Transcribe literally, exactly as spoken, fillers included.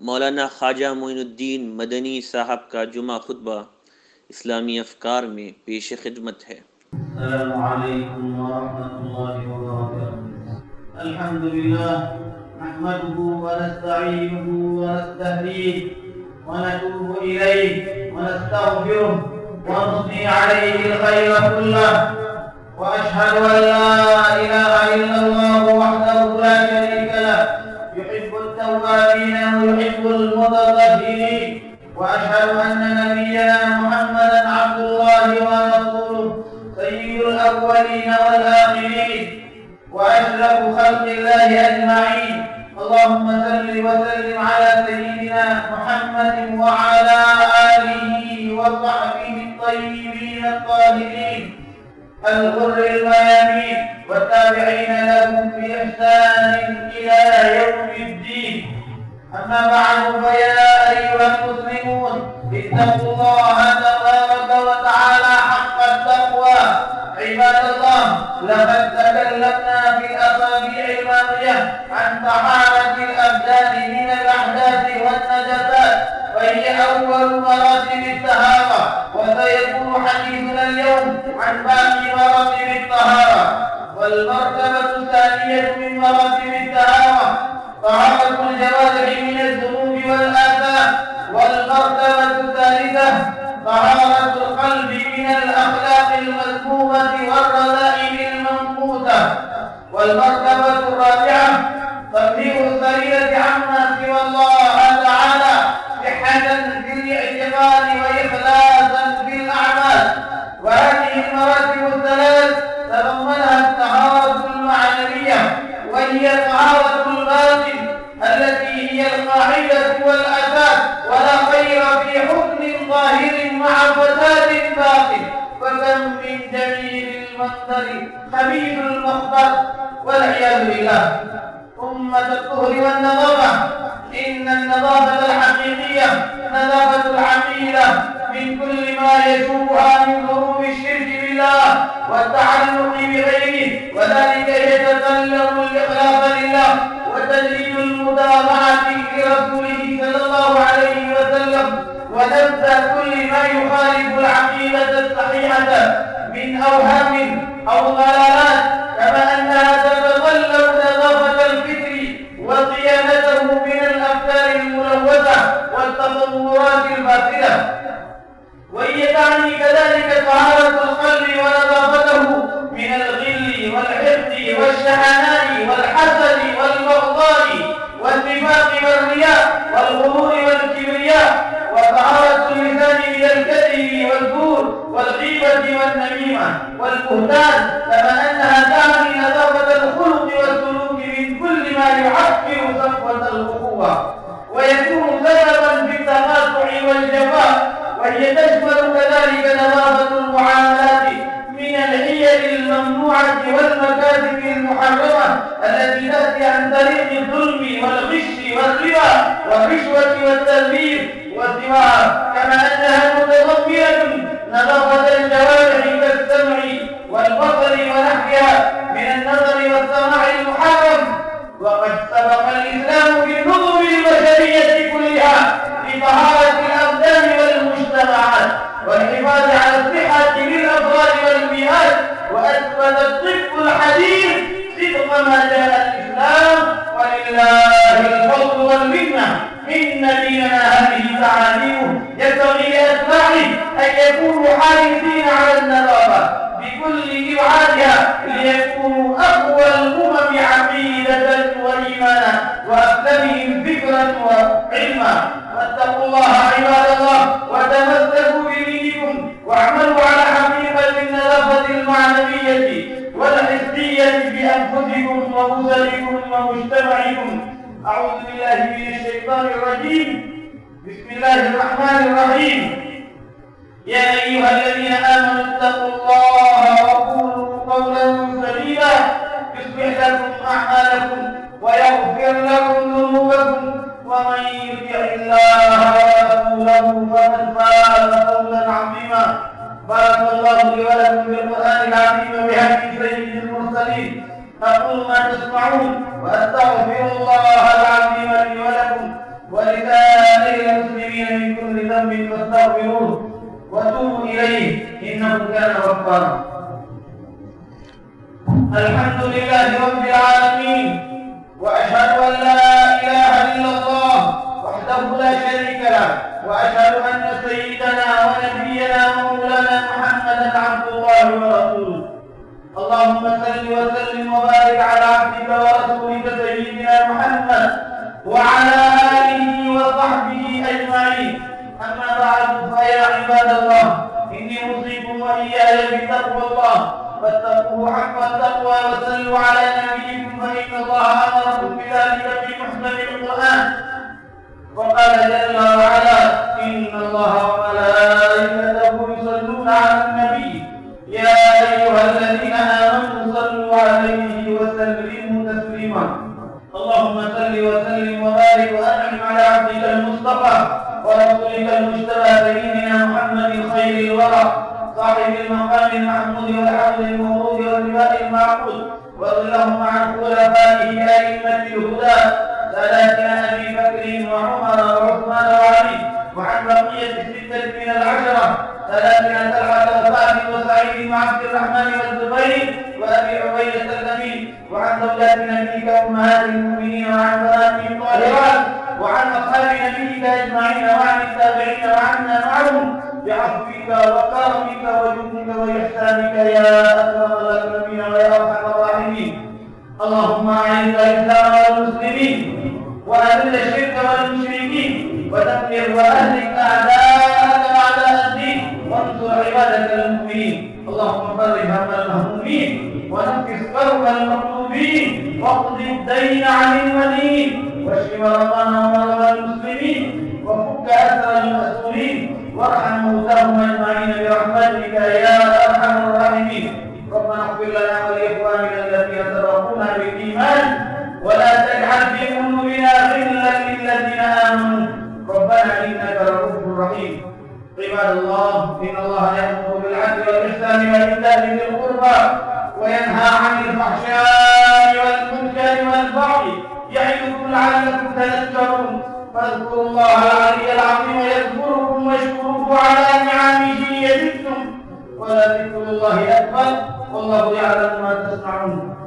मौलाना ख्वाजा मोइनुद्दीन मदनी साहब का जुमा खुतबा इस्लामी अफकार में पेश खिदमत है। अस्सलामु अलैकुम व रहमतुल्लाहि व बरकातुहू। अल्हम्दुलिल्लाह नहमदुहु व नस्तईनुहु व नस्तहदीह व नतूबु इलैहि व नस्तगफिरुह व नुस्नी अलैहि al-khayra kullahu व अशहदु अन ला इलाहा इल्लल्लाह वहदहु ला शरीका lahu युहिब्बु at-तव्वाबीन व युहिब्बु al-मुततahhirin व अशहदु अन्ना नबिyyana मुहम्मदन अब्दुल्लाहि व रसूलुहु سيد الأولين والآخرين وأشرف خلق الله أجمعين. اللهم صل وسلم على سيدنا محمد وعلى آله وصحبه الطيبين الطاهرين الغر الميامين والتابعين لهم بإحسان إلى يوم الدين. أما بعد فيا أيها المسلمون اتقوا الله تبارك وتعالى حق التقوى. عباد الله، لقد تكلمنا في الأسابيع الماضية عن طهارة الأبدان من الأحداث والنجاسات، وهي أول مراتب الطهارة، وسيكون حديثنا اليوم عن باقي مراتب الطهارة. والمرتبة الثانية من مراتب الطهارة طهارة الجوارح من الذنوب والآثام. والمرتبة الثالثة طهارة القلب من الأخلاق المذمومة والرذائل المنقوصة. والمرتبة الرابعة تطهير السريرة عما سوى الله تعالى صحة في الاعتقاد وإخلاصا في الأعمال. وهذه المراتب الثلاث تضمنها الطهارة المعنوية، وهي طهارة الباطن التي هي القاعدة والأساس، ولا خير في حكم ظاهر مع فساد باطن. فكم من جميل المنظر خبيث المخبر والعياذ بالله. أمة الطهر والنظافة، إن النظافة الحقيقية نظافة العقيدة من كل ما يشوبها من ظروف الشرك بالله والتعلق بغيره، وذلك يتطلب الإخلاص لله وتجريد المتابعة لرسوله صلى الله عليه وسلم، ونبذ كل ما يخالف العقيدة الصحيحة من أوهام أو ضلالات، كما أنها تتطلب نظافة الفكر وصيانته من الأفكار الملوثة والتصورات الفاسدة. وهي تعني كذلك طهارة القلب ونظافته من الغل والحقد والشحناء والحسد والبغضاء والنفاق والرياء والغرور والكبرياء. وطهارة اللسان من الكذب والزور والغيبة والنميمة والبهتان، كما أنها تعني نظافة الخلق والسلوك من كل ما يعكر صفوة الأخوة ويكون سببا في التقاطع والجفاء. وهي تشمل كذلك نظافة المعاملات من الحيل الممنوعة والمكاسب المحرمة التي تأتي عن طريق الظلم والغش والربا والرشوة والتزوير وسواها، كما أنها متضمنة نظافة الجوارح كالسمع والبصر ونحوها من النظر والسماع المحرم. وقد سبق الإسلام بالنظم البشرية كلها لطهارة الأبدان والمجتمعات والحفاظ على الصحة للأفراد والبيئات. وأثبت الطب الحديث صدق ما جاء الإسلام، ولله الفضل والمنة. إن ديننا هذه تعاليمه ينبغي لأتباعه أن يكونوا حريصين على النظافة بكل إبعادها ليكونوا أقوى الأمم عقيدة وإيمانا وأسلمهم فكرا وعلما. واتقوا الله عباد الله وتمسكوا بدينكم واعملوا على حقيقة النظافة المعنوية والحسية بأنفسكم وأسركم ومجتمعكم. أعوذ بالله من الشيطان الرجيم. بسم الله الرحمن الرحيم. يا أيها الذين آمنوا اتقوا الله وقولوا قولا سديدا يصلح لكم أعمالكم ويغفر لكم ذنوبكم، ومن يطع الله ورسوله فقد فاز فوزا عظيما. بارك الله لي ولكم بالقرآن العظيم وبهدي سيد المرسلين. أقول ما تسمعون وأستغفر الله العظيم لي ولكم ولسائر المسلمين من كل ذنب فاستغفروه وتوبوا إليه إنه كان غفارا. الحمد لله رب العالمين، وأشهد أن لا إله إلا الله وحده لا شريك له، وأشهد أن سيدنا ونبينا ومولانا محمدا عبد الله ورسوله. اللهم صل وسلم وبارك على عبدك ورسولك سيدنا محمد وعلى آله وصحبه أجمعين. أما بعد، فيا عباد الله، إني أوصيكم وإياي بتقوى الله، فاتقوه حق التقوى وصلوا على نبيكم، فإن الله أمركم بذلك في محكم القرآن. وقال جل وعلا: إن الله وملائكته يصلون على النبي يا أيها الذين آمنوا صلوا عليه وسلموا تسليما. اللهم صل وسلم وبارك وأنعم على عبدك المصطفى ورسولك المجتبى سيدنا محمد خير الورى صاحب المقام المحمود والحمد المورود واللواء المعقود، وارضهم عن خلفائه أئمة الهدى ساداتنا أبي بكر وعمر وعثمان وعلي، وعن بقية الستة من العشرة ساداتنا طلحة وسعد وسعيد وعبد الرحمن والزبير وأبي عبيدة الأمين، وعن زوجات نبيك أمهات المؤمنين، وعن بناتهم الطاهرات، وعن أصحاب نبيك أجمعين، وعن التابعين وعنا معهم بعفوك وكرمك وجودك وإحسانك يا أكرم الأكرمين ويا أرحم الراحمين. اللهم أعز الإسلام والمسلمين وأذل الشرك والمشركين ودمر وأهلك أعداءك أعداء الدين وانصر عبادك المؤمنين. اللهم فرج هم المهمومين ونفس كرب المكروبين واقض الدين عن المدين واشف مرضانا ومرضى المسلمين وفك أسر المأسورين وارحم موتاهم أجمعين برحمتك يا أرحم الراحمين. ربنا اغفر لنا ولإخواننا الذين سبقونا بالإيمان ولا تجعل في قلوبنا غلا للذين آمنوا ربنا إنك رؤوف رحيم. عباد الله، إن الله يأمر بالعدل والإحسان وإيتاء ذي القربى وينهى عن الفحشاء والمنكر والبغي يعظكم لعلكم تذكرون. فاذكروا الله العلي العظيم يذكركم واشكروه على نعمه يزدكم ولذكر الله أكبر والله يعلم ما تصنعون.